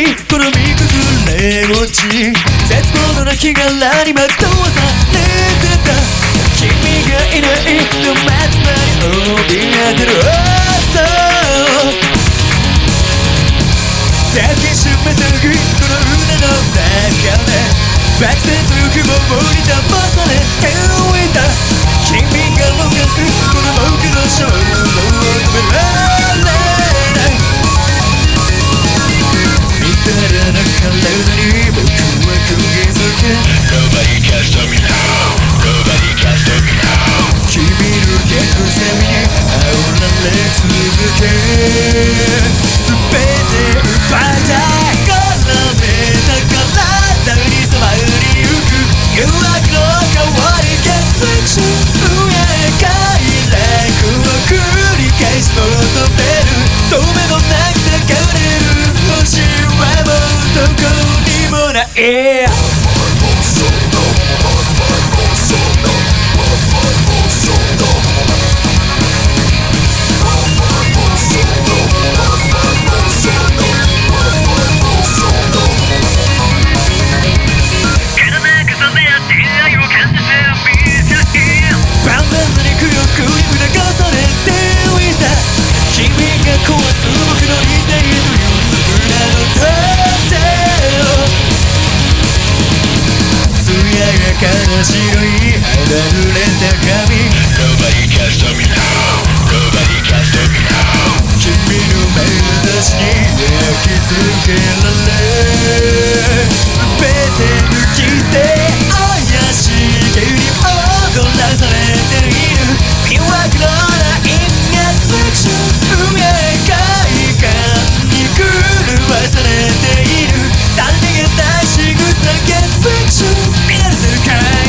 いこの身崩れ落ち絶望の亡骸に惑わされてた君がいないのまつまり怯えてる抱きしめたいこの胸の中で漠然と欲望に騙されていた君が動かすこの僕の衝動を止められないみだらな体に僕は釘付け Nobody can stop me now Nobody can stop me now 君の逆さみに煽られ続け全て奪いたい絡めた体に染まりゆく誘惑の代わり Get friction 上から楽を繰り返し求める止めのなく抱かれる星はもうどこにもない白い肌濡れた髪 Nobody can stop me now Nobody can stop me now 君の眼差しに焼き付けられ全て抜き捨て怪しげに踊らされている魅惑のラインがフィクション上海岸に狂わされているさりげない仕草 Get fiction 見られてるかい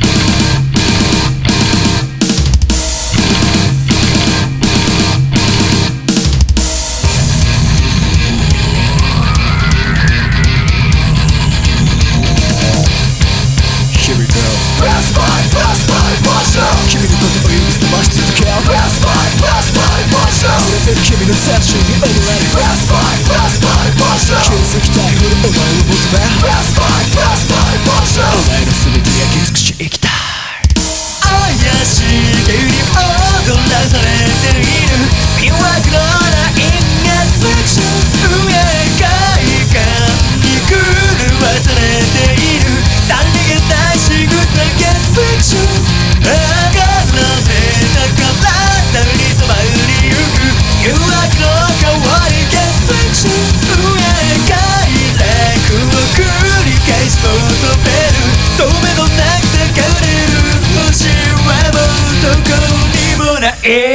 君のタッチに踊られる Fast fight, fast fight, motion 気づきたいほどお前を求め Fast fight, fast fight, motion お前の全て焼き尽くし生きたい怪しげに踊らされている魅惑のラインがフィクション上海岸に狂わされているさりげない仕草 Get fiction 絡めた体に染まりゆく誘惑の代わり Get fiction 上海楽を繰り返し求める止めのなく抱かれる星はもうどこにもない